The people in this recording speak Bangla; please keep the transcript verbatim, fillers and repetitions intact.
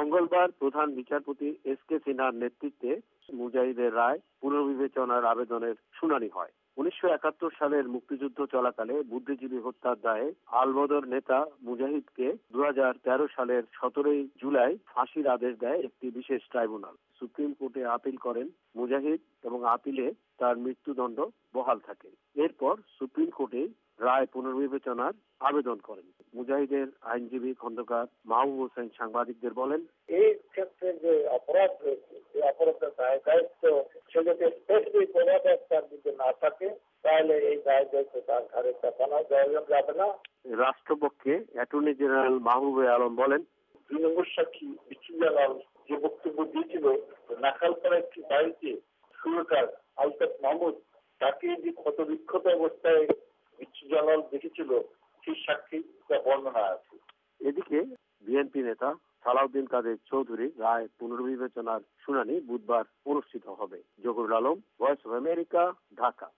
মঙ্গলবার প্রধান বিচারপতি এস কে সিনহার নেতৃত্বে মুজাহিদের রায় পুনর্বিবেচনার আবেদনের শুনানি হয়। উনিশশো একাত্তর সালের মুক্তিযুদ্ধ চলাকালে বুদ্ধিজীবী হত্যার দায়ে আলবদর নেতা মুজাহিদকে দুই হাজার তেরো সালের সতেরোই জুলাই ফাঁসির আদেশ দেয় একটি বিশেষ ট্রাইব্যুনাল। সুপ্রিম কোর্টে আপিল করেন মুজাহিদ এবং আপিলে তার মৃত্যুদণ্ড বহাল থাকে। এরপর সুপ্রিম কোর্টে রায় পুনর্বিবেচনার আবেদন করেন। মুজাহিদের আইনজীবী খন্দকার মাহবুব হোসেন সাংবাদিকদের বলেন, এই ক্ষেত্রে যে অপরাধ হয়েছে এই অপরাধের দায় দায়িত্ব সে যদি স্পেসিফিক অপরাধ তার যদি না থাকে তাহলে এই দায় দায়িত্ব তার ঘাড়ে চাপানো যাবে না। রাষ্ট্রপক্ষে অ্যাটর্নি জেনারেল মাহবুব আলম বলেন, দুই নম্বর সাক্ষী বিচ্ছু জালাল যে বক্তব্য দিয়েছিল নাখালপাড়া একটি বাড়িতে সুরকার আলতাফ মাহমুদ তাকে যে ক্ষত বিক্ষত অবস্থায় বিচ্ছু জালাল দেখেছিল সেই সাক্ষী বর্ণনা আছে। এদিকে বিএনপি নেতা সালাউদ্দিন কাদের চৌধুরী রায় পুনর্বিবেচনার শুনানি বুধবার অনুষ্ঠিত হবে। Zahurul Alam, voice of America, Dhaka.